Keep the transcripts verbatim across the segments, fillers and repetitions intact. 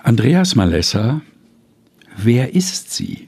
Andreas Malessa, wer ist sie?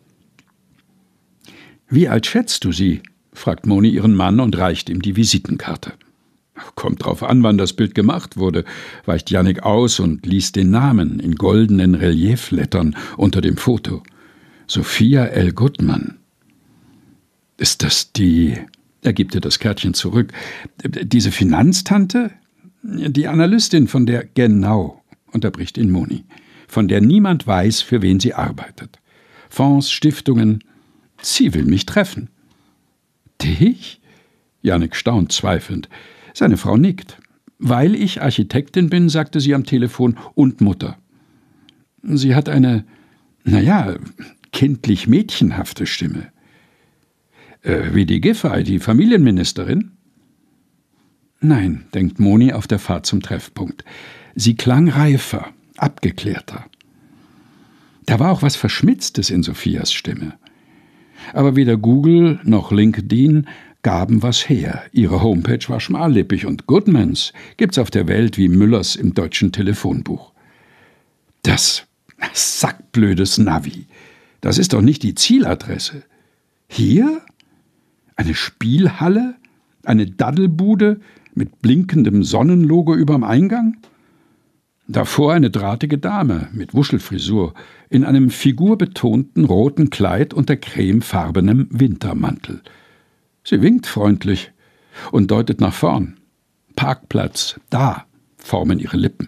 Wie alt schätzt du sie? Fragt Moni ihren Mann und reicht ihm die Visitenkarte. Kommt drauf an, wann das Bild gemacht wurde, weicht Jannik aus und liest den Namen in goldenen Relieflettern unter dem Foto. Sophia L. Gutmann. Ist das die... Er gibt ihr das Kärtchen zurück. Diese Finanztante? Die Analystin, von der... Genau, unterbricht ihn Moni. Von der niemand weiß, für wen sie arbeitet. Fonds, Stiftungen. Sie will mich treffen. Dich? Jannik staunt zweifelnd. Seine Frau nickt. Weil ich Architektin bin, sagte sie am Telefon, und Mutter. Sie hat eine, naja, kindlich mädchenhafte Stimme. Äh, wie die Giffey, die Familienministerin? Nein, denkt Moni auf der Fahrt zum Treffpunkt. Sie klang reifer, abgeklärter. Da war auch was Verschmitztes in Sophias Stimme. Aber weder Google noch LinkedIn gaben was her. Ihre Homepage war schmallippig und Goodmans gibt's auf der Welt wie Müllers im deutschen Telefonbuch. Das sackblödes Navi, das ist doch nicht die Zieladresse. Hier? Eine Spielhalle? Eine Daddelbude mit blinkendem Sonnenlogo überm Eingang? Davor eine drahtige Dame mit Wuschelfrisur in einem figurbetonten roten Kleid unter cremefarbenem Wintermantel. Sie winkt freundlich und deutet nach vorn. Parkplatz, da, formen ihre Lippen.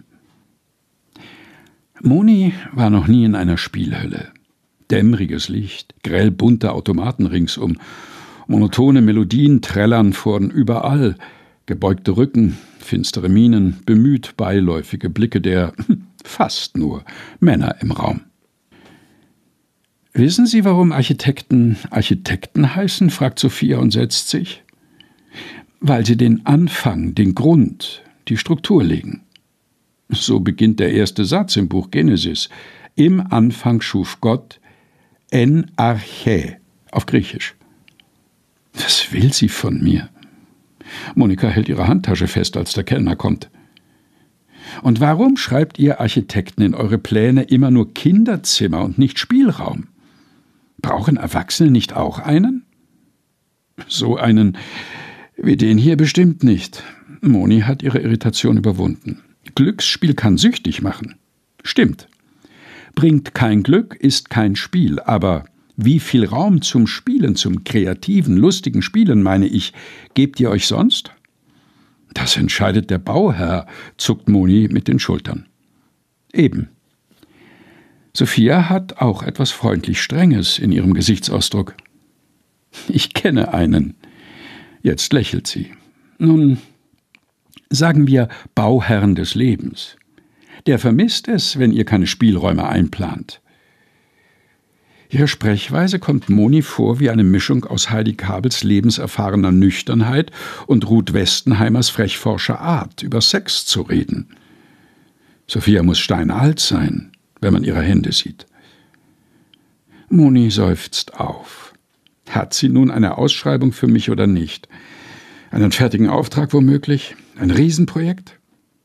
Moni war noch nie in einer Spielhölle. Dämmriges Licht, grell bunte Automaten ringsum, monotone Melodien trällern von überall, gebeugte Rücken, finstere Mienen, bemüht beiläufige Blicke der, fast nur, Männer im Raum. »Wissen Sie, warum Architekten Architekten heißen?« fragt Sophia und setzt sich. »Weil sie den Anfang, den Grund, die Struktur legen.« So beginnt der erste Satz im Buch Genesis. »Im Anfang schuf Gott en arche« auf Griechisch. Was will sie von mir? Monika hält ihre Handtasche fest, als der Kellner kommt. Und warum schreibt ihr Architekten in eure Pläne immer nur Kinderzimmer und nicht Spielraum? Brauchen Erwachsene nicht auch einen? So einen wie den hier bestimmt nicht. Moni hat ihre Irritation überwunden. Glücksspiel kann süchtig machen. Stimmt. Bringt kein Glück, ist kein Spiel, aber wie viel Raum zum Spielen, zum kreativen, lustigen Spielen, meine ich, gebt ihr euch sonst? Das entscheidet der Bauherr, zuckt Moni mit den Schultern. Eben. Sophia hat auch etwas freundlich Strenges in ihrem Gesichtsausdruck. Ich kenne einen. Jetzt lächelt sie. Nun, sagen wir Bauherrn des Lebens. Der vermisst es, wenn ihr keine Spielräume einplant. Ihre Sprechweise kommt Moni vor wie eine Mischung aus Heidi Kabels lebenserfahrener Nüchternheit und Ruth Westenheimers frechforscher Art, über Sex zu reden. Sophia muss steinalt sein, wenn man ihre Hände sieht. Moni seufzt auf. Hat sie nun eine Ausschreibung für mich oder nicht? Einen fertigen Auftrag womöglich? Ein Riesenprojekt?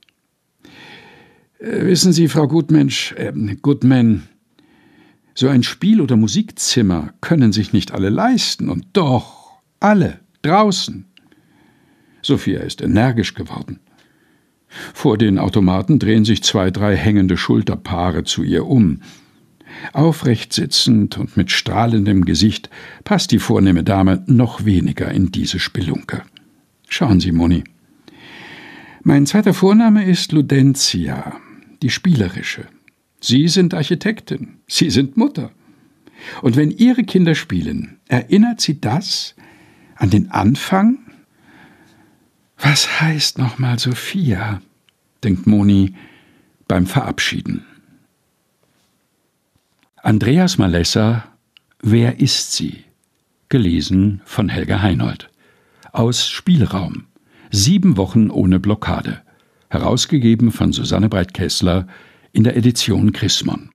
Äh, wissen Sie, Frau Gutmensch, äh, Gutman, so ein Spiel- oder Musikzimmer können sich nicht alle leisten, und doch alle draußen. Sophia ist energisch geworden. Vor den Automaten drehen sich zwei, drei hängende Schulterpaare zu ihr um. Aufrecht sitzend und mit strahlendem Gesicht passt die vornehme Dame noch weniger in diese Spelunke. Schauen Sie, Moni. Mein zweiter Vorname ist Ludentia, die spielerische. Sie sind Architektin, Sie sind Mutter. Und wenn Ihre Kinder spielen, erinnert Sie das an den Anfang? Was heißt nochmal Sophia? Denkt Moni beim Verabschieden. Andreas Malessa, wer ist sie? Gelesen von Helga Heinold. Aus Spielraum. Sieben Wochen ohne Blockade. Herausgegeben von Susanne Breit-Kessler in der Edition Chrismon.